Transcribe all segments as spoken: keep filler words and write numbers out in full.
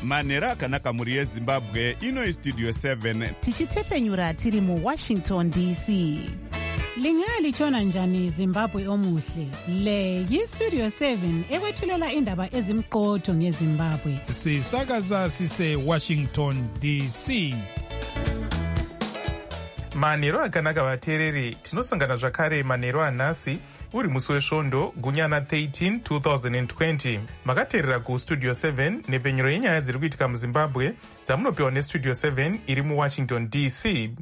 manhero akanaka mhuri yezimbabwe. Ino istudio seven tichitefenyura tiri muwashington D C. Lingalitshona njani Zimbabwe omuhle? Le yistudio seven ekwethulela indaba ezimqotho ngeZimbabwe. Sisakaza sise Washington D C. Manhero akanaka vateereri, tinosangana zvakare manhero anhasi uri musi wesvondo gunyana thirteen twenty twenty. Makateerera kustudio seven nepfenyuro yenyaya dziri kuitika muZimbabwe dzamunopiwa nestudio seven iri muWashington D C.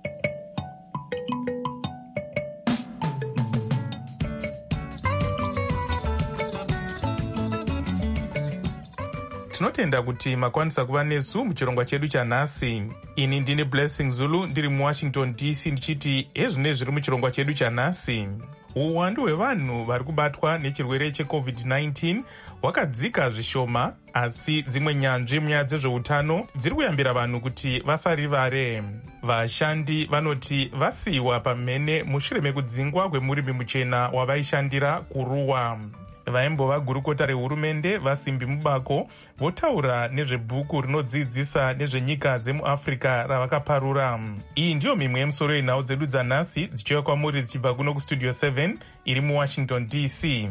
Tinotenda kuti makwanisa kuva nesu muchirongwa chedu chanhasi. Ini ndini Blessing Zulu ndiri muWashington D C ndichiti ezvine zviri muchirongwa chedu chanhasi. Uwandu hwevanhu vari kubatwa nechirwere checovid nineteen hwakadzika zvishoma, asi dzimwe nyanzvi munyaya dzezveutano dziri kuyambira vanhu kuti vasarivare. Vashandi vanoti vasiyiwa pamhene mushure mekudzingwa kwemurimi muchena wavaishandira kuruwa. Vaimbova gurukota rehurumende vasimbi mubako votaura nezvebhuku rinodzidzisa nezvenyika dzemuAfrica ravakaparura. Iyi ndiyo mimwe yemusoro yenhau dzedu dzanhasi dzichiuya kwamuri dzichibva kuno kustudio seven iri muWashington D C.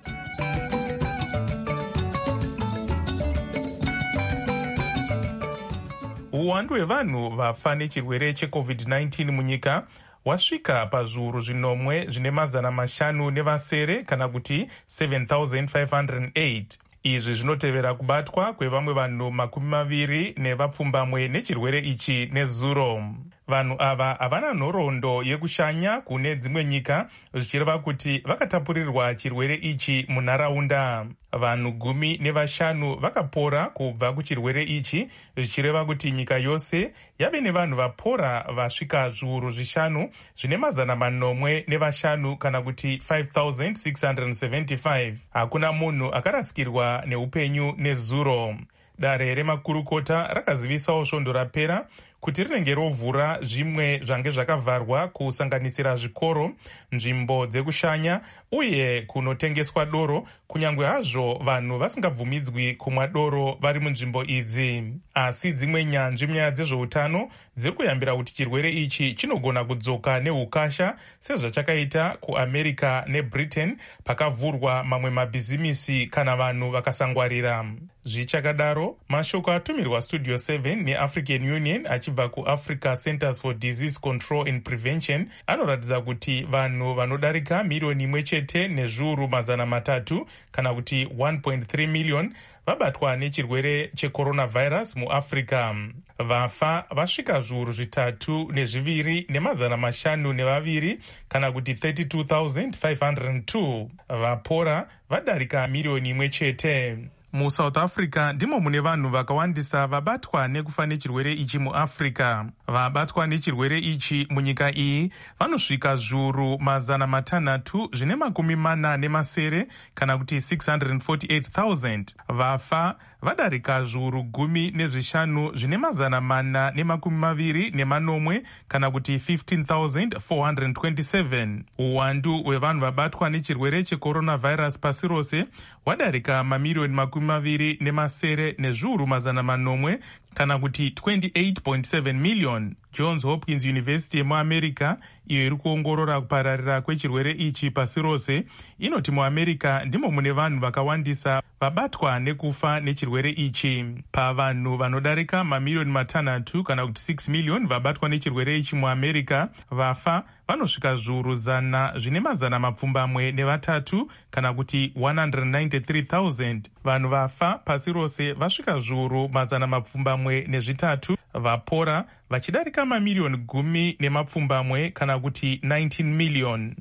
Uwandu hwevanhu vafa nechirwere checovid nineteen munyika wasvika pazviuru zvinomwe zvine mazana mashanu nevasere kana kuti seven thousand five hundred eight. Izvi zvinotevera kubatwa kwevamwe vanhu makumi maviri nevapfumbamwe nechirwere ichi nezuro. Vanhu ava havana nhoroondo yekushanya kune dzimwe nyika, zvichireva kuti vakatapurirwa chirwere ichi munharaunda. Vanhu gumi nevashanu vakapora kubva kuchirwere ichi, zvichireva kuti nyika yose yave nevanhu vapora vasvika zviuru zvishanu zvine mazana manomwe nevashanu kana kuti five thousand six hundred seventy-five. Hakuna munhu akarasikirwa neupenyu nezuro. Dare remakurukota rakazivisawo svondo rapera kuti rinenge rovhura zvimwe zvange zvakavharwa kusanganisira zvikoro, nzvimbo dzekushanya uye kunotengeswa doro, kunyange hazvo vanhu vasingabvumidzwi kumwa doro vari munzvimbo idzi. Asi dzimwe nyanzvi munyaya dzezveutano dziri kuyambira kuti chirwere ichi chinogona kudzoka neukasha sezvachakaita kuAmerica neBritain pakavhurwa mamwe mabhizimisi kana vanhu vakasangwarira. Zvichakadaro, mashoko atumirwa studio seven neAfrican Union achibva kuAfrica Centers for Disease Control and Prevention anoratidza kuti vanhu vanodarika milioni imwe chete nezviuru mazana matatu kana kuti one point three million vabatwa nechirwere checoronavirus muAfrica. Vafa vasvika zviuru zvitatu nezviviri nemazana mashanu nevaviri kana kuti thirty-two thousand five hundred two. Vapora vadarika milioni imwe chete. MuSouth Africa ndimo mune vanhu vakawandisa vabatwa nekufa nechirwere ichi muAfrica. Vabatwa nechirwere ichi munyika iyi vanosvika zviuru mazana matanhatu zvine makumi mana nemasere kana kuti six hundred forty-eight thousand. Vafa vadarika zviuru gumi nezvishanu zvine mazana mana nemakumi maviri nemanomwe kana kuti fifteen thousand four hundred twenty-seven. Uwandu hwevanhu vabatwa nechirwere checoronavirus pasi rose wadarika mamirioni makumi maviri nemasere nezviuru mazana manomwe kana kuti twenty-eight point seven million. Johns Hopkins University yemuAmerica, iyo iri kuongorora kupararira kwechirwere ichi pasi rose, inoti muAmerica ndimo mune vanhu vakawandisa vabatwa nekufa nechirwere ichi. Pavanhu vanodarika mamilioni matanhatu kana kuti six million vabatwa nechirwere ichi muAmerica, vafa vanosvika zviuru zana zvine mazana mapfumbamwe nevatatu kana kuti one hundred ninety-three thousand. Vanhu vafa pasi rose vasvika zviuru mazana mapfumbamwe nezvitatu, vapora vachidarika mamilioni gumi nemapfumbamwe kana kuti nineteen million.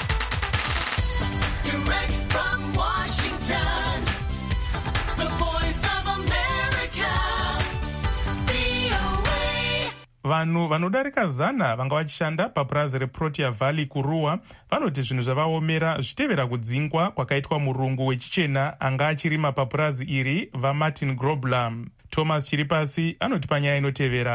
Vanhu vanodarika zana vanga vachishanda papurazi reProtea Valley kuruwa vanoti zvinhu zvavaomera zvichitevera kudzingwa kwakaitwa murungu wechichena anga achirima papurazi iri vaMartin Grobler. Thomas Chiripasi anoti panyaya inotevera.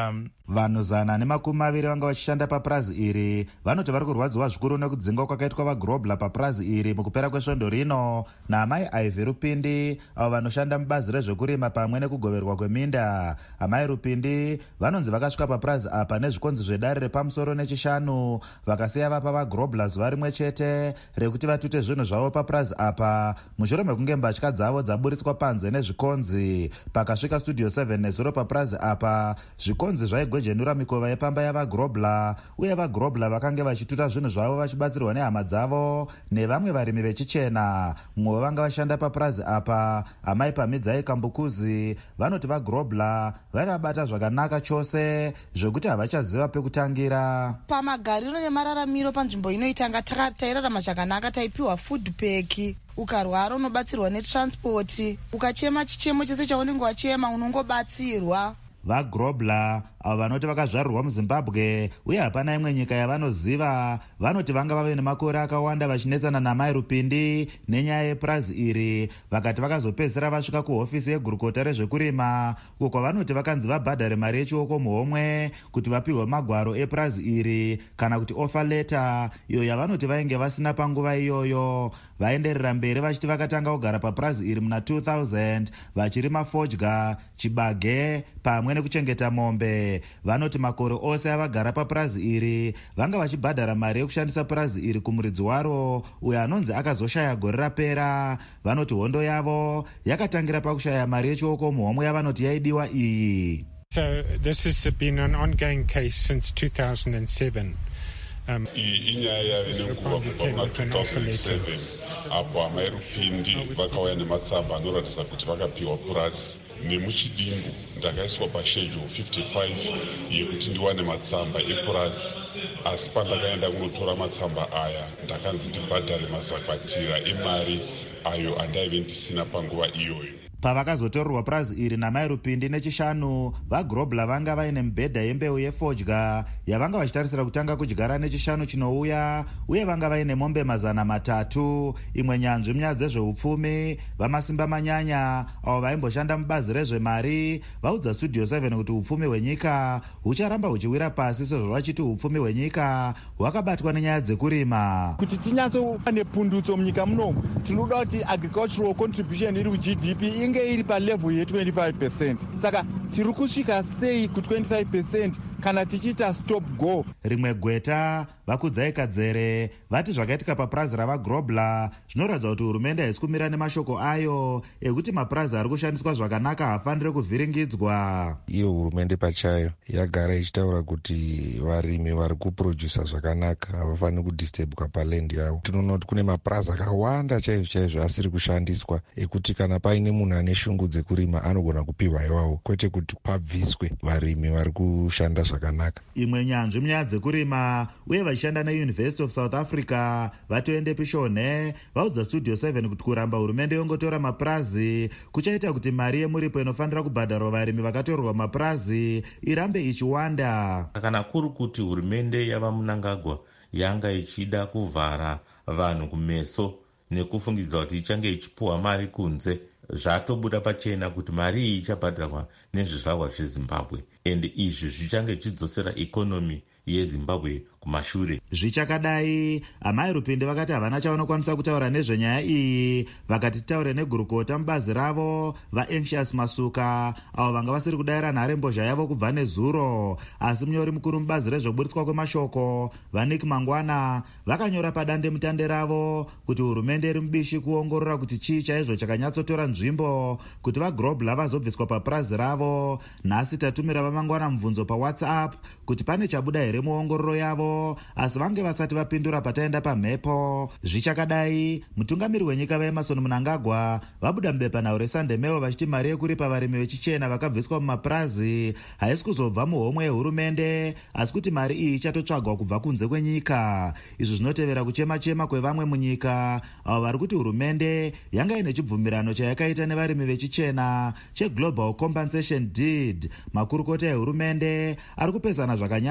Vanhu zana nemakumi maviri vanga vachishanda papurazi iri vanoti vari kurwadziwa zvikuru nekudzingwa kwakaitwa vagrobler papurazi iri mukupera kwesvondo rino naamai Ivy Rupindi avo vanoshanda mubazi rezvekurima pamwe nekugoverwa kweminda. Amai Rupindi vanonzi vakasvika papurazi apa nezvikonzi zvedare repamusoro nechishanu vakasiya vapa vagrobler zuva rimwe chete rekuti vatute zvinhu zvavo papurazi apa mushure mekunge mbatya dzavo dzaburitswa panze nezvikonzi. Pakasvika studio seven nezuro papurazi apa zvikonzi zvaigwejenura mikova yepamba yavagrobler uye vagrobler vakange vachituta zvinhu zvavo vachibatsirwa nehama dzavo nevamwe varimi vechichena. Mumwe vanga vashanda papurazi apa amai Pamidzai Kambukuzi vanoti vagrobler vaivabata zvakanaka chose zvokuti havachaziva pekutangira. Pamagariro nemararamiro panzvimbo inoitanga tairarama zvakanaka, taipiwa food pack, ukarwara unobatsirwa netransport, ukachema chichemo chese chaunenge wachema unongobatsirwa. Vagrobler avo vanoti vakazvarurwa muZimbabwe uye hapana imwe nyika yavanoziva vanoti vanga vave nemakore akawanda vachinetsana naamai Rupindi nenyaya yepurazi iri vakati vakazopedzisira vasvika kuhofisi yegurukota rezvekurima uko kwavanoti vakanzi vabhadhare mari yechioko muhomwe kuti vapihwe magwaro epurazi iri kana kuti offer letter iyo yavanoti vainge vasina panguva iyoyo. Vaenderera mberi vachiti vakatanga kugara papurazi iri muna two thousand vachirima fodya, chibage pamwe nekuchengeta mombe. Vanoti makore ose avagara papurazi iri vanga vachibhadhara mari yekushandisa purazi iri kumuridzi waro uyo anonzi akazoshaya gore rapera. Vanoti hondo yavo yakatangira pakushaya mari yechioko muhomwe yavanoti yaidiwa iyi. So this has been an ongoing case since two thousand seven. Um, inyaya nenguva kubva muna two thousand seven apo amai Rupindi vakauya nematsamba anoratidza kuti vakapiwa purazi. Nemuchidimbu ndakaiswa paschedule fifty-five yekuti ndiwane matsamba epurazi, asi pandakaenda kunotora matsamba aya ndakanzi ndibhadhare mazakwatira emari ayo andaive ndisina panguva iyoyo. Pavakazotorerwa purazi iri namai Rupindi nechishanu, vagrobler vanga vaine mibhedha yembeu yefodya yavanga vachitarisira kutanga kudyara nechishanu chinouya uye vanga vaine mombe mazana matatu. Imwe nyanzvi munyaya dzezveupfumi vamasimba manyanya avo vaimboshanda mubazi rezvemari vaudza studio seven kuti upfumi hwenyika hucharamba huchiwira pasi sezvo vachiti upfumi hwenyika hwakabatwa nenyaya dzekurima. Kuti tinyatsova nepundutso munyika munomu tinoda kuti agricultural contribution iri ku-G D P inge iri palevel ye-twenty-five percent. Saka tiri kusvika sei ku-twenty-five percent kana tichiita stop go. Rimwe gweta Vakudzai Kadzere vati zvakaitika papurazi ravagrobler zvinoratidza kuti hurumende haisi kumira nemashoko ayo ekuti mapurazi ari kushandiswa zvakanaka hafanire kuvhiringidzwa. Iyo hurumende pachayo yagara ichitaura kuti varimi vari kuprodusa zvakanaka havafaniri kudistebwa palendi yavo. Tinoona kuti kune mapurazi akawanda chaizvo chaizvo asiri kushandiswa ekuti kana paine munhu ane shungu dzekurima anogona kupiwa iwawo kwete kuti pabviswe varimi vari kushanda zvakanaka. Imwe nyanzvi munyaya dzekurima uye vachishanda neUniversity of South Africa Vatoende Pishone vaudza studio seven kuti kuramba hurumende yongotora mapurazi kuchaita kuti mari yemuripo inofanira kubhadharwa varimi vakatorerwa mapurazi irambe ichiwanda. Kana kuri kuti hurumende yava Mnangagwa yanga ichida kuvhara vanhu kumeso nekufungidzwa kuti ichange ichipuwa mari kunze, zvatobuda pachena kuti mari iyi ichabhadharwa nezvizvarwa zveZimbabwe, ende izvi zvichange chidzosera ikonomi yeZimbabwe kumashure. Zvichakadai, amai Rupindi vakati havana chavanokwanisa kutaura nezvenyaya iyi, vakati taure negurukota mubazi ravo vaAnxious Masuka avo vanga vasiri kudaira nharembozha yavo kubva nezuro. Asi munyori mukuru mubazi rezvoburitswa kwemashoko vaNick Mangwana vakanyora padande mutande ravo kuti hurumende iri mubishi kuongorora kuti chii chaizvo chakanyatsotora nzvimbo kuti vagrobler vazobviswa papurazi ravo. Nhasi tatumira vaMangwana mubvunzo paWhatsApp kuti pane chabuda here muongororo yavo, asi vange vasati vapindura pataenda pamhepo. Zvichakadai, mutungamiri wenyika vaEmmerson Mnangagwa vabuda mubepanhau reSundaymail vachiti mari yekuripa varimi vechichena vakabviswa mumapurazi haisi kuzobva muhomwe yehurumende, asi kuti mari iyi ichatotsvagwa kubva kunze kwenyika. Izvi zvinotevera kuchema-chema kwevamwe munyika avo vari kuti hurumende yanga ine chibvumirano chayakaita nevarimi vechichena cheGlobal Compensation Deed. Makurukota ehurumende ari kupesana zvakanyanya panyaya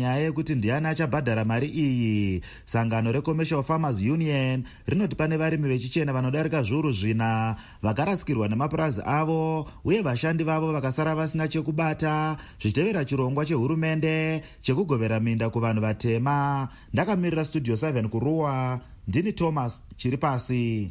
nyaya yekuti ndiani achabhadhara mari iyi. Sangano reCommercial Farmers Union rinoti pane varimi vechichena vanodarika zviuru zvina vakarasikirwa nemapurazi avo uye vashandi vavo vakasara vasina chekubata zvichitevera chirongwa chehurumende chekugovera minda kuvanhu vatema. Ndakamirira Studio seven kuruwa, ndini Thomas Chiripasi.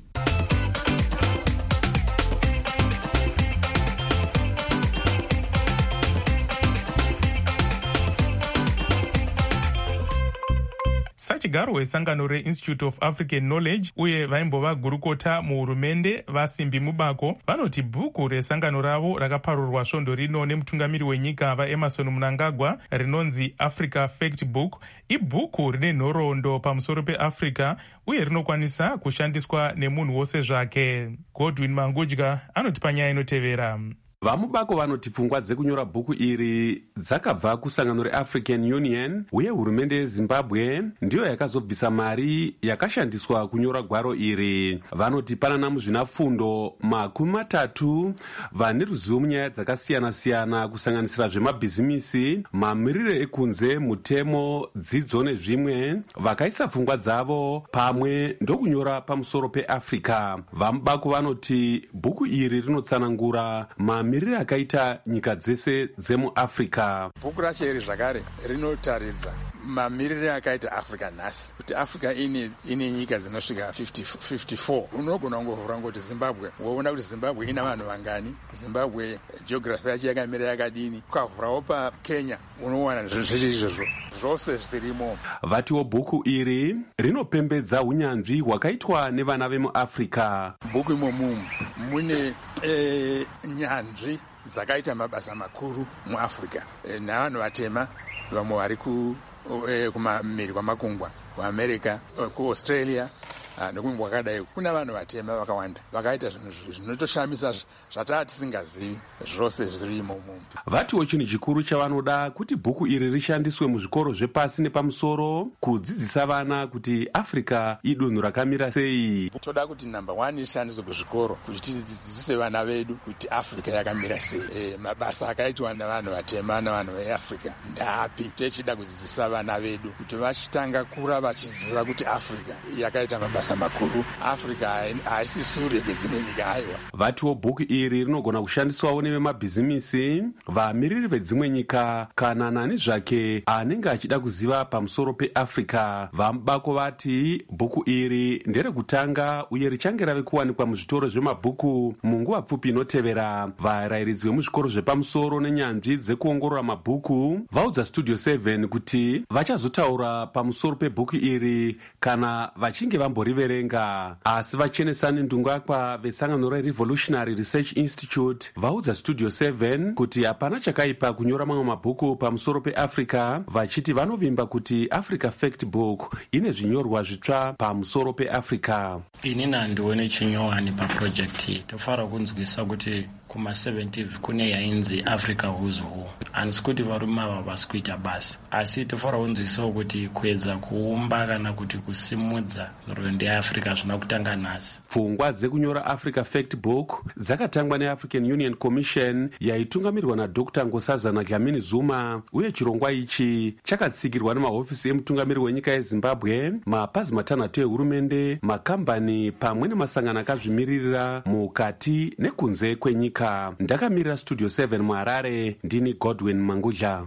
sachigaro wesangano reinstitute of african knowledge uye vaimbova gurukota muhurumende vasimbi mubako vanoti bhuku resangano ravo rakaparurwa svondo rino nemutungamiri wenyika vaEmerson Mnangagwa rinonzi Africa Fact Book ibhuku rine nhoroondo pamusoro peAfrica uye rinokwanisa kushandiswa nemunhu wose zvake. Godwin Mangudya anoti panyaya inotevera. Vamubako vanoti pfungwa dzekunyora bhuku iri dzakabva kusangano reAfrican Union uye hurumende yeZimbabwe ndiyo yakazobvisa mari yakashandiswa kunyora gwaro iri. Vanoti panana muzvinafundo makumi matatu vane ruzivo munyaya dzakasiyana-siyana kusanganisira zvemabhizimisi, mamirire ekunze, mutemo, dzidzo nezvimwe, vakaisa pfungwa dzavo pamwe ndokunyora pamusoro peAfrica. Vamubako vanoti bhuku iri rinotsanangura ma mirire akaita nyika dzese dzemuAfrica. Bhuku racho iri zvakare rinotaridza mamirire akaita Africa nhasi kuti Africa ine ine nyika dzinosvika fifty-four. Unogona kungovhura ngoti Zimbabwe, woona kuti Zimbabwe ina vanhu vangani, Zimbabwe geography yacho yakamira yakadini. Ukavhurawo pa Kenya unowana zveshe izvozvo zvose zvirimo. Vatiwo bhuku iri rinopembedza unyanzvi hwakaitwa nevana vemuAfrica. Bhuku imomu mune e, nyanzvi dzakaita mabasa makuru muAfrica e, navanhu vatema vamwe vari ku e, kumamiri kwamakungwa kuAmerica, kuAustralia nekumwe kwakadai. Kuna vanhu vatema vakawanda vakaita zvinhu zvinotoshamisa zvataa tisingazivi zvose zvirimo umu. Vatiwo chinhu chikuru chavanoda kuti bhuku iri rishandiswe muzvikoro zvepasi nepamusoro kudzidzisa vana kuti Africa idunhu rakamira sei. Toda kuti number one ishandiswe kuzvikoro kuti tidzidzise vana vedu kuti Africa yakamira sei. E, mabasa akaitwa navanhu vatema navanhu veAfrica ndapi. Techida kudzidzisa vana vedu kuti vachitanga kura vachiziva kuti Africa yakaita mabasa makuru. Africa haisi sure kwedzimwe nyika aiwa. Vatiwo bhuku iri rinogona kushandiswawo nevemabhizimisi, vamiriri vedzimwe nyika kana nani zvake anenge achida kuziva pamusoro peAfrica. Vamubako vati bhuku iri nderekutanga uye richange rave kuwanikwa muzvitoro zvemabhuku munguva pfupi inotevera. Varairidzi vemuzvikoro zvepamusoro nenyanzvi dzekuongorora mabhuku vaudza Studio seven kuti vachazotaura pamusoro pebhuku iri kana vachinge vamboriverenga. Asi vachenesani ndungakwa vesangano reRevolutionary Research Institute vaudza Studio seven kuti hapana chakaipa kunyora mamwe mabhuku pamusoro peAfrica, vachiti vanovimba kuti Africa Fact Book ine zvinyorwa zvitsva pamusoro peAfrica. Inini handione chinyowani paprojekti. Tofanira kunzwisa kuti kuma seventy kune yainzi Africa Who's Who. Handisi kuti varume ava vasi kuita basi, asi tofanira kunzwisawo kuti kuedza kuumba kana kuti kusimudza nhoroondo yeAfrica zvina kutanga nhasi. Pfungwa dzekunyora Africa Fact Book dzakatangwa neAfrican Union Commission yaitungamirirwa naDr Nkosazana Dlamini Zuma, uye chirongwa ichi chakatsigirwa nemahofisi emutungamiri wenyika yeZimbabwe, mapazi matanhatu ehurumende, makambani pamwe nemasangano akazvimiririra mukati nekunze kwenyika. Ndakamirira Studio seven muHarare, ndini Godwin Mangudya.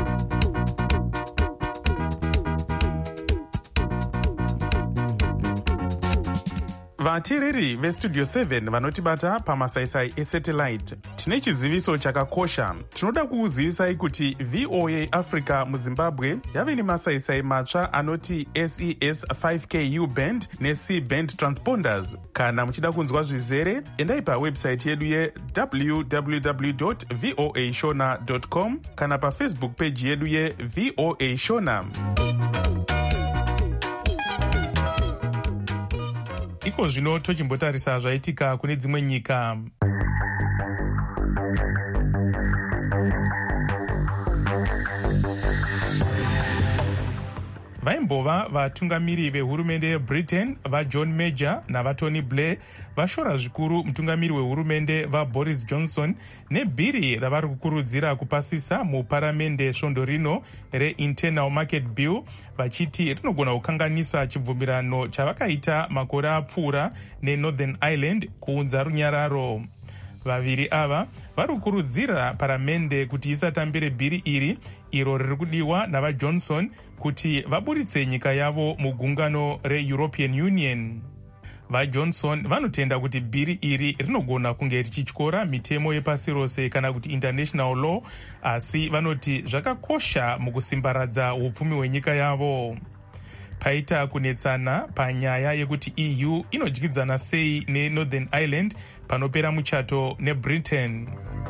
vateereri vestudio seven vanotibata pamasaisai esatellite, tine chiziviso chakakosha. Tinoda kukuzivisai kuti V O A Africa muZimbabwe yave nemasaisai matsva anoti S E S five K U band neC band transponders. Kana muchida kunzwa zvizere, endai pawebsite yedu ye w w w dot voa shona dot com kana pafacebook page yedu ye V O A Shona. Iko zvino tochimbotarisa zvaitika kune dzimwe nyika. vaimbova vatungamiri vehurumende yebritain vajohn major navatony blair vashora zvikuru mutungamiri wehurumende vaboris johnson nebhiri ravari kukurudzira kupasisa muparamende svondo rino reinternal market bill, vachiti rinogona kukanganisa chibvumirano chavakaita makore apfuura nenorthern ireland kuunza runyararo. Vaviri ava vari kukurudzira paramende kuti isatambire bhiri iri iro riri kudiwa navajohnson kuti vaburitse nyika yavo mugungano reeuropean union. VaJohnson vanotenda kuti bhiri iri rinogona kunge richityora mitemo yepasi rose kana kuti international law, asi vanoti zvakakosha mukusimbaradza upfumi hwenyika yavo. Paita kunetsana panyaya yekuti E U inodyidzana sei nenorthern ireland panopera muchato nebritain.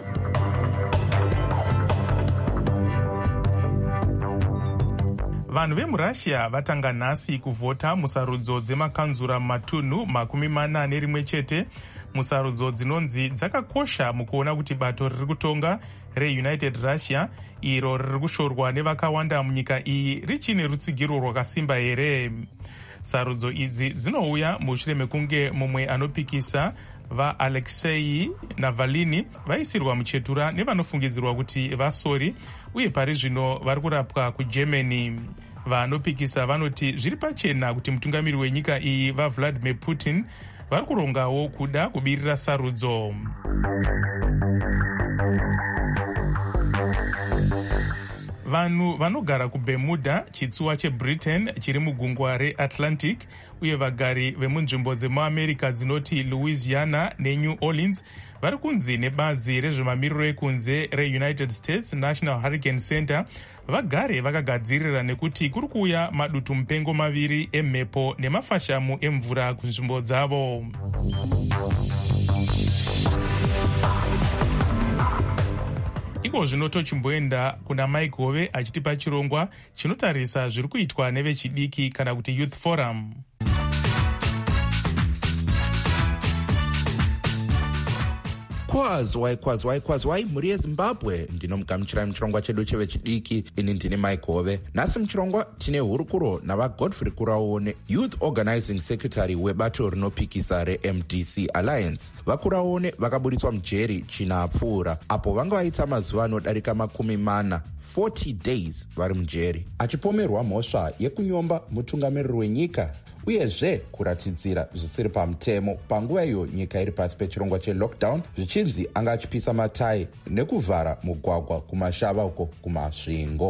Vanhu vemurussia vatanga nhasi kuvhota musarudzo dzemakanzura mumatunhu makumi mana nerimwe chete, musarudzo dzinonzi dzakakosha mukuona kuti bato riri kutonga reunited russia iro riri kushorwa nevakawanda munyika iyi richine rutsigiro rwakasimba here. Sarudzo idzi dzinouya mushure mekunge mumwe anopikisa vaAlexei Navalny vaisirwa muchetura nevanofungidzirwa kuti vasori uye pari zvino vari kurapwa kuGermany. Vanopikisa vanoti zviri pachena kuti mutungamiri wenyika iyi vaVladimir Putin vari kurongawo kuda kubirira sarudzo. Vanhu vanogara kuBermuda, chitsuwa cheBritain chiri mugungwa reAtlantic, uye vagari vemunzvimbo dzemuamerica dzinoti Louisiana neNew Orleans vari kunzi nebazi rezvemamiriro ekunze reUnited States National Hurricane Center vagare vakagadzirira nekuti kuri kuuya madutu mupengo maviri emhepo nemafashamu emvura kunzvimbo dzavo. Iko zvino tochimboenda kuna Mike Hove achitipa chirongwa chinotarisa zviri kuitwa nevechidiki kana kuti Youth Forum. kwazwai kwazwai kwazwai mhuri yezimbabwe, ndinomugamuchirai muchirongwa chedu chevechidiki. ini ndini Mike Hove. Nhasi muchirongwa tine hurukuro navagodfrey kuraone, youth organizing secretary webato rinopikisa reM D C Alliance. Vakuraone vakaburitswa mujeri china apfuura apo vanga vaita mazuva anodarika makumi mana forty days vari mujeri, achipomerwa mhosva yekunyomba mutungamiriri wenyika uyezve kuratidzira zvisiri pamutemo panguva iyo nyika iri pasi pechirongwa chelockdown, zvichinzi anga achipisa matayi nekuvhara mugwagwa kumashava uko kumasvingo.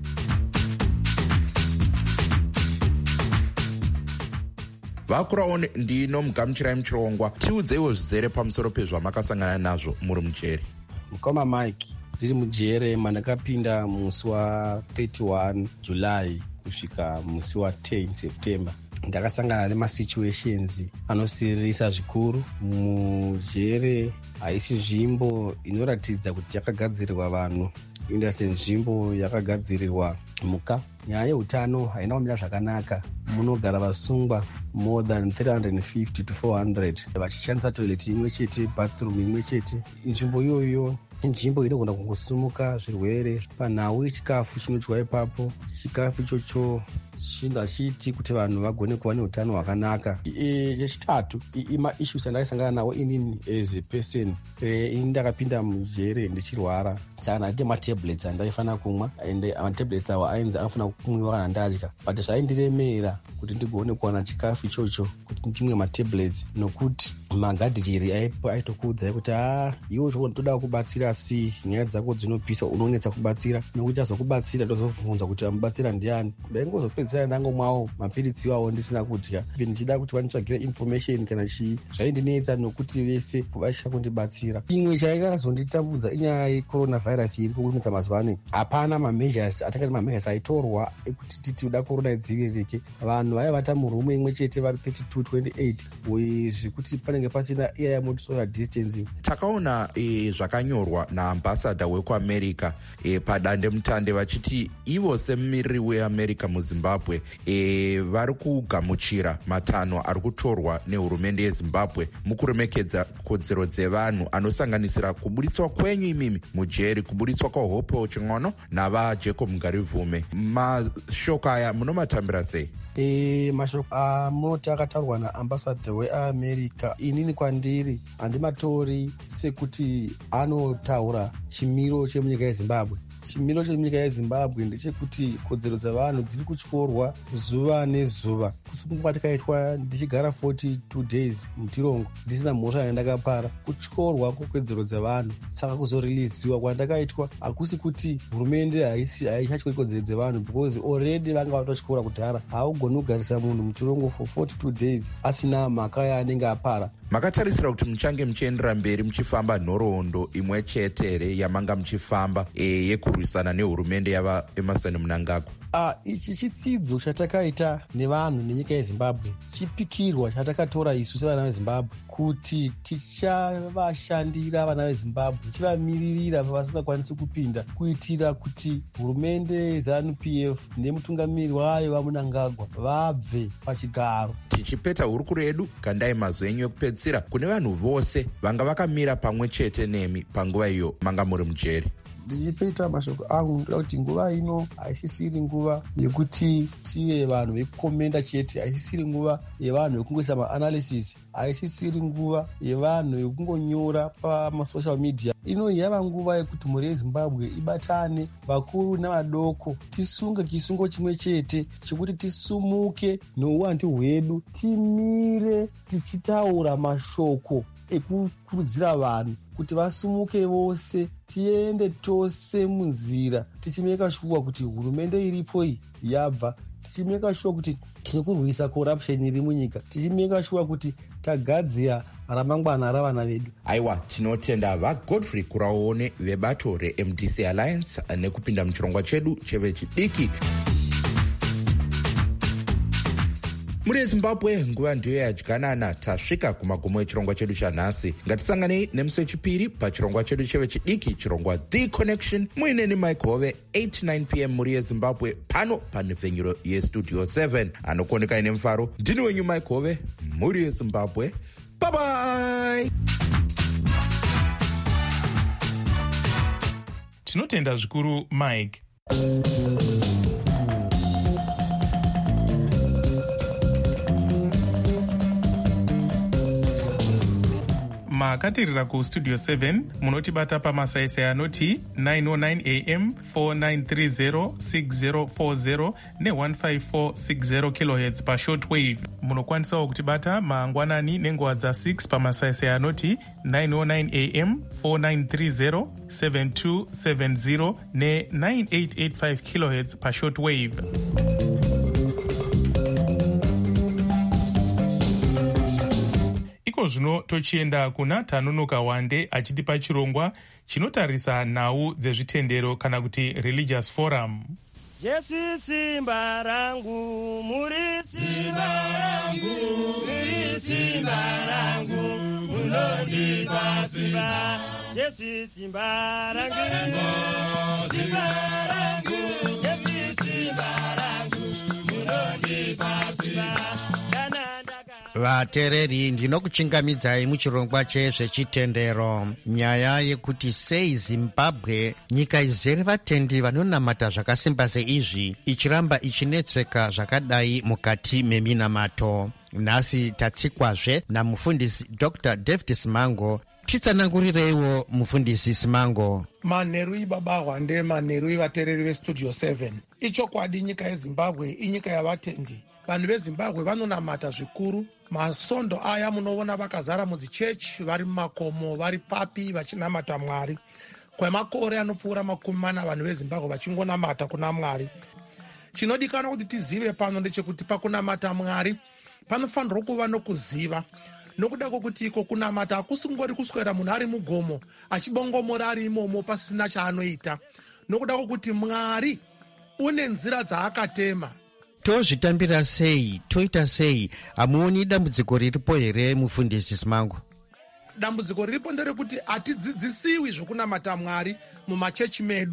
Vakuraone ndinomugamuchirai muchirongwa, tiudzeiwo zvizere pamusoro pezvamakasangana nazvo muri mujeri. Mukoma Mike, ndiri mujere mandakapinda musi wa thirty-one July kusvika musi wa ten September. Ndakasangana nemasituations anosiririsa zvikuru. Mujere haisi nzvimbo inoratidza kuti yakagadzirirwa vanhu, indasi nzvimbo yakagadzirirwa muka. Nyaya yeutano haina kumira zvakanaka. Munogara vasungwa more than three hundred fifty to four hundred vachishandisa toilet imwe chete, bathroom imwe chete. Nzvimbo iyoyo inzvimbo inogona kungosimuka zvirwere panhau yechikafu chinodyiwa ipapo. Chikafu ichocho chinga chiti kuti vanhu vagone kuva neutano hwakanaka. Yechitatu, maissues andakasangana nawo inini as a person. Ini ndakapinda mujere ndichirwara, saka ndati matablets andaifanira kumwa, ende matablets awo ainzi anofanira kumwiwa kana ndadya, but zvaindiremera kuti ndigone kuwana chikafu ichocho kuti ndimwe matablets, nokuti magadhiriri aitokuudzai kuti a iwe toda kubatsira, si nyaya dzako dzinopisa unonetsa kubatsira, nokuti azokubatsira ndozobvunza kuti amubatsira ndiani. Ndaingozopedzisira ndangomwawo mapiritsi iwawo ndisina kudya, ndichida kuti vanditsvagire information kana chii. Zvaindinetsa nokuti vese vachida kundibatsira. Imwe chaikazonditambudza inyaya yecoronavirus iri kunetsa mazuva ano. Hapana mameasures atakati mameasures aitorwa ekuti titi uda corona idziviririke. Vanhu vaivata murumu imwe chete vari thirty-two twenty-eight zvekuti panenge pasina iyaya moti social distancing. Takaona e, zvakanyorwa naambassador wekuamerica e, padande mutande vachiti ivo semumiriri weamerica muzimbabwe yezimbabwe e, vari kugamuchira matanho ari kutorwa nehurumende yezimbabwe mukuremekedza kodzero dzevanhu anosanganisira kuburitswa kwenyu imimi mujeri, kuburitswa kwahope ching'ono navajacob Ngarivume. Mashoko aya munomatambira sei? E, mashoko amunoti akataurwa naambasadha weamerica, inini kwandiri handimatori sekuti anotaura chimiro chemunyika yezimbabwe. Chimiro chemunyika yezimbabwe ndechekuti kodzero dzavanhu dziri kutyorwa zuva nezuva. Kusununguka takaitwa ndichigara forty-two days mutirongo ndisina mhosva yandakapara, kutyorwa kwekodzero dzavanhu. Saka kuzoriliziwa kwandakaitwa hakusi kuti hurumende haichatyori kodzero dzevanhu, because already vanga vatotyora kudhara. Haugoni kugarisa munhu mutirongo for forty-two days asina mhaka yaanenge apara. Makatarisira kuti muchange muchiendera mberi muchifamba nhoroondo imwe chetere yamanga muchifamba e, yekurwisana nehurumende yava Emmerson Mnangagwa? Uh, ichi chitsidzo chatakaita nevanhu nenyika yezimbabwe, chipikirwa chatakatora isu sevana vezimbabwe kuti tichavashandira vana vezimbabwe, tichivamiririra pavasingakwanisi kupinda, kuitira kuti hurumende ZANU P F nemutungamiriri wayo vaMnangagwa vabve pachigaro. Tichipeta hurukuro yedu, kandai mazwi enyu ekupedzisira kune vanhu vose vanga vakamira pamwe chete nemi panguva iyo manga muri mujeri. Ndichipeta mashoko angu ndoda kuti nguva ino haisisiri nguva yekuti tive vanhu vekukomenda chete, haisisiri nguva yevanhu vekungoisa maanalysis, haisisiri nguva yevanhu vekungonyora pamasocial media. Ino yava nguva yekuti mhuri yezimbabwe ibatane, vakuru navadoko, tisunge chisungo chimwe chete chekuti tisumuke nouwandu hwedu, timire tichitaura mashoko ekukurudzira vanhu kuti vasumuke vose, tiende tose munzira tichimeka shuwa kuti hurumende iripo iyi yabva, tichimeka shuwa kuti tirikurwisa corruption iri munyika, tichimeka shuwa kuti tagadzira ramangwana ravana vedu. Aiwa, tinotenda vaGodfrey Kuraone vebato reM D C Alliance nekupinda muchirongwa chedu chevechidiki. Muri Zimbabwe nguva ndiyo yadyanana, tasvika kumagumo echirongwa chedu chanhasi. Ngatisanganei nemusi wechipiri pachirongwa chedu chevechidiki, chirongwa The Connection, muineni Mike Hove, eight to nine p m muri yeZimbabwe, pano panhefenyuro yestudio seven. Anokuoneka ine mufaro, ndini wenyu Mike Hove, muri yeZimbabwe. Bye bye. Tinotenda zvikuru Mike. Makatirira kustudio seven munotibata pamasaisai anoti nine oh nine a m, four nine three zero, six zero four zero ne one five four six zero kilohertz pa shortwave. Munokwanisawo kutibata mangwanani nenguva dza six pamasaisai anoti nine oh nine a m, four nine three zero, seven two seven zero ne nine eight eight five kilohertz pa shortwave. Zvino tochienda kuna Tanunuka Wande achitipa chirongwa chinotarisa nhau dzezvitendero kana kuti religious forum. Jesu simba rangu, muri simba rangu, muri simba rangu, munondipa simba. Jesu simba rangu, simba rangu, Jesu simba rangu, munondipa simba. Vatereri, ndinokuchingamidzai muchirongwa chezvechitendero. Nyaya yekuti sei Zimbabwe, nyika izere vatendi vanonamata zvakasimba seizvi, ichiramba ichinetseka zvakadai mukati meminamato. Nhasi tatsikwazve namufundisi Doctor David Simango. Titsanangurireiwo mufundisi Simango. Manheru ibaba Hwande, manheru ivatereri vestudio seven. Ichokwadi, nyika yeZimbabwe inyika yavatendi. Vanhu veZimbabwe vanonamata zvikuru. Masondo aya munoona vakazara mudzichechi, vari mumakomo, vari papi vachinamata Mwari. Kwemakore anopfuura makumi mana vanhu veZimbabwe vachingonamata kuna Mwari. Chinodikanwa kuti tizive pano ndechekuti pakunamata Mwari panofanirwa kuva nokuziva. Nokuda kwokuti iko kunamata hakusingori kuswera munhu ari mugomo achibongomora ari imomo pasina chaanoita. Nokuda kwokuti Mwari une nzira dzaakatema. Tozvitambira sei, toita sei? Hamuoni dambudziko riripo here mufundisi Simango? Dambudziko riripo nderekuti hatidzidzisiwi zvokunamata Mwari mumachechi medu.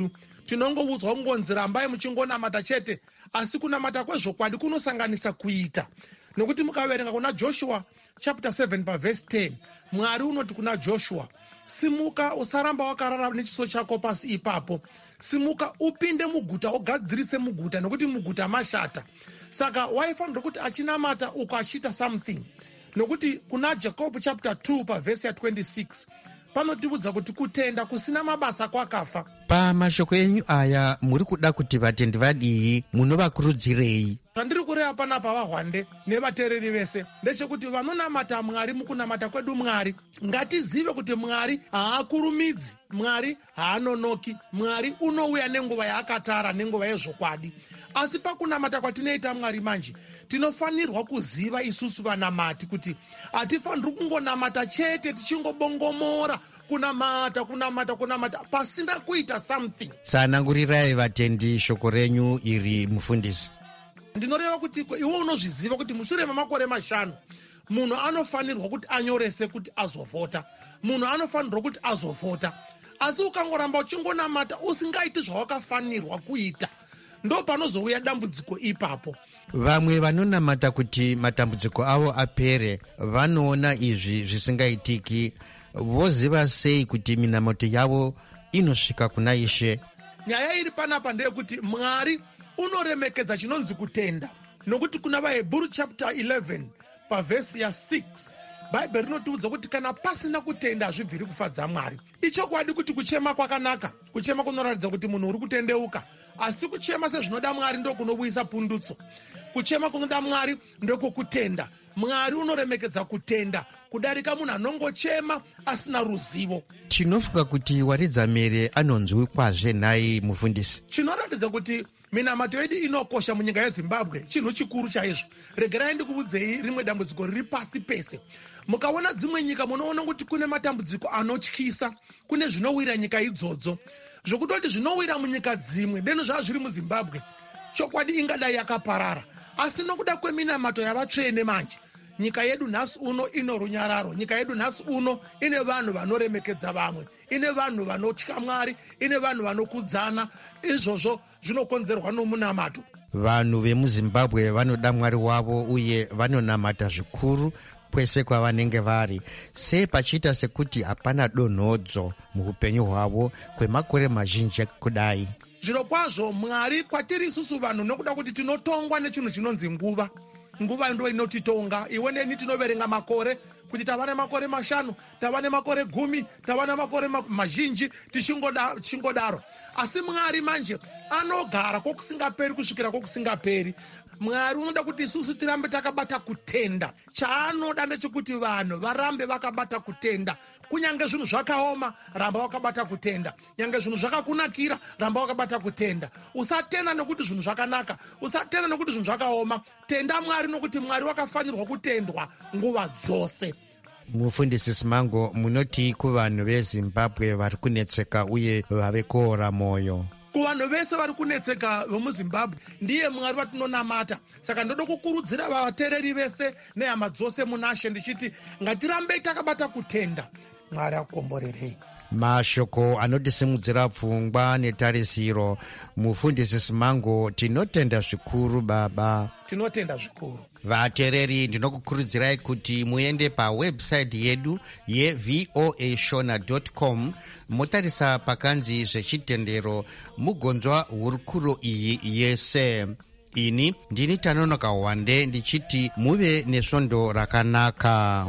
tinongoudzwa kungonzi rambai muchingonamata chete, asi kunamata kwezvokwadi kunosanganisa kuita. Nokuti mukaverenga kuna Joshua chapter seven pavhesi ten, Mwari unoti kuna Joshua, simuka usaramba wakarara nechiso chako pasi ipapo, simuka upinde muguta ugadzirise muguta, nokuti muguta mashata. Saka waifanira kuti achinamata uko achiita something. Nokuti kuna Jacob chapter two pavhesi ya twenty-six panotiudza kuti kutenda kusina mabasa kwakafa. Pamashoko enyu aya muri kuda kuti vatendi vadii, munovakurudzirei? Pandiri kureva panapa vaHwande nevateereri vese ndechekuti vanonamata Mwari, mukunamata kwedu Mwari ngatizive kuti Mwari haakurumidzi, Mwari haanonoki, Mwari unouya nenguva yaakatara, nenguva yezvokwadi. Asi pakunamata kwatinoita Mwari manje, tinofanirwa kuziva isusu vanamati kuti hatifaniri kungonamata chete tichingobongomora kunamata kunamata kunamata pasina kuita something. Sanangurirai vatendi shoko renyu iri, mufundisi. Ndinoreva kuti iwe unozviziva kuti mushure memakore mashanu munhu anofanirwa kuti anyorese kuti azovhota, munhu anofanirwa kuti azovhota. Asi ukangoramba uchingonamata usingaiti zvawakafanirwa kuita, ndo panozouya dambudziko ipapo. Vamwe vanonamata kuti matambudziko avo apere vanoona izvi zvisingaitiki, voziva sei kuti minamato yavo inosvika kuna Ishe? Nyaya iri panapa ndeyekuti Mwari unoremekedza chinonzi kutenda. Nokuti kuna vaHebheru chapter eleven pavhesi ya six Bhaibheri rinotiudza kuti kana pasina kutenda hazvibviri kufadza Mwari. Ichokwadi kuti kuchema kwakanaka, kuchema kunoratidza kuti munhu uri kutendeuka, asi kuchema sezvinoda Mwari ndo kunouyisa pundutso. Kuchema kunoda Mwari ndoko kutenda. Mwari unoremekedza kutenda kudarika munhu anongochema asina ruzivo. Tinofunga kuti waridza mere anonzwi kwazve nhai, mufundisi. Chinoratidza kuti minamato yedu inokosha munyika yeZimbabwe chinhu chikuru chaizvo. Regerai ndikuudzei rimwe dambudziko riri pasi pese. Mukaona dzimwe nyika munoona kuti kune matambudziko anotyisa, kune zvinowira nyika idzodzo, zvokutoti zvinowira munyika dzimwe deno zvava zviri muZimbabwe, chokwadi ingadai yakaparara. Asi nokuda kweminamato yavatsvene manje, nyika yedu nhasi uno ino runyararo, nyika yedu nhasi uno ine vanhu vanoremekedza vamwe, ine vanhu vanotya Mwari, ine vanhu vanokudzana. Izvozvo zvinokonzerwa nomunamato. Vanhu vemuZimbabwe vanoda Mwari wavo uye vanonamata zvikuru kwese kwavanenge vari. Sei pachiita sekuti hapana donhodzo muupenyu hwavo kwemakore mazhinji kudai? Zviro kwazvo Mwari kwatiri isusu vanhu nokuda kuti tinotongwa nechinhu chinonzi nguva. Nguva ndo inotitonga. Iwe neni tinoverenga makore kuti tava nemakore mashanu, tava nemakore gumi, tava nemakore mazhinji tichingodaro. Asi Mwari manje anogara kokusingaperi kusvikira kokusingaperi. Mwari unoda kuti isusu tirambe takabata kutenda. Chaanoda ndechekuti vanhu varambe vakabata kutenda. Kunyange zvinhu zvakaoma, ramba wakabata kutenda. Nyange zvinhu zvakakunakira, ramba wakabata kutenda. Usatenda nokuti zvinhu zvakanaka, usatenda nokuti zvinhu zvakaoma. Tenda Mwari nokuti Mwari wakafanirwa kutendwa nguva dzose. Mufundisi Simango, munoti kuvanhu veZimbabwe vari kunetseka uye vave koora moyo. Kuvanhu vese vari kunetseka vemuZimbabwe ndiye Mwari watinonamata. Saka ndoda kukurudzira vateereri vese nehama dzose munashe ndichiti ngatirambei takabata kutenda. Mwari akukomborerei. Mashoko anotisimudzira pfungwa netarisiro. Mufundisi Simango, tinotenda zvikuru baba. Tinotenda zvikuru. Vateereri, ndinokukurudzirai kuti muende pawebsite yedu ye voa shona dot com motarisa pakanzi zvechitendero mugonzwa hurukuro iyi yese. Ini ndini Tanonoka Hwande ndichiti muve nesvondo rakanaka.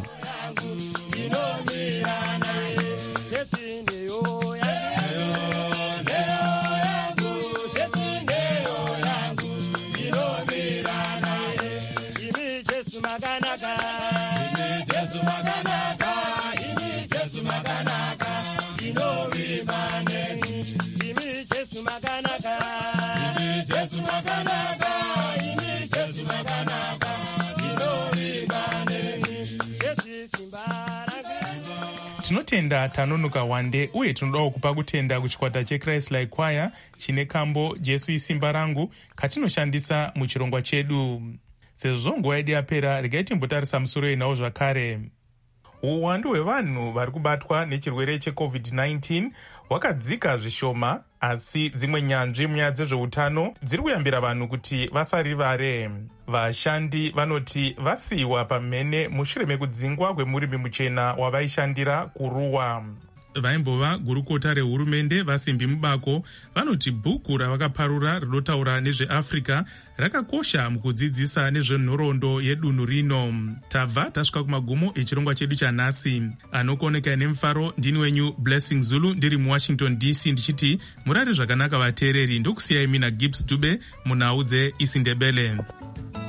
Tinotenda Tanonoka Hwande uye tinodawo kupa kutenda kuchikwata cheChrist Like Choir chine kambo Jesu isimba rangu katinoshandisa muchirongwa chedu. Sezvo nguva yedu yapera, regai timbotarisa musoro inawo zvakare. Uwandu hwevanhu vari kubatwa nechirwere checovid nineteen wakadzika zvishoma, asi dzimwe nyanzvi munyaya dzezveutano dziri kuyambira vanhu kuti vasarivare. Vashandi vanoti vasiyiwa pamhene mushure mekudzingwa kwemurimi muchena wavaishandira kuruwa. Vaimbova gurukota rehurumende vasimbi mubako vanoti bhuku ravakaparura rinotaura nezveafrica rakakosha mukudzidzisa nezvenhoroondo yedunhu rino. Tabva tasvika kumagumo echirongwa chedu chanhasi. Anokoneka nemufaro ndini wenyu Blessing Zulu ndiri muwashington D C ndichiti murare zvakanaka vateereri. Ndokusiyai mina Gibbs Dube munhau dzeIsindebele.